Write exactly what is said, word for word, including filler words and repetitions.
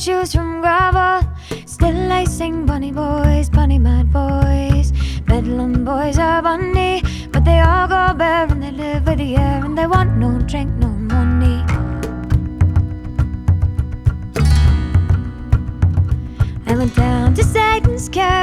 choose from gravel. Still I sing bunny boys, bunny mad boys. Bedlam boys are bunny, but they all go bare and they live with the air, and they want no drink, no money. I went down to Satan's cave.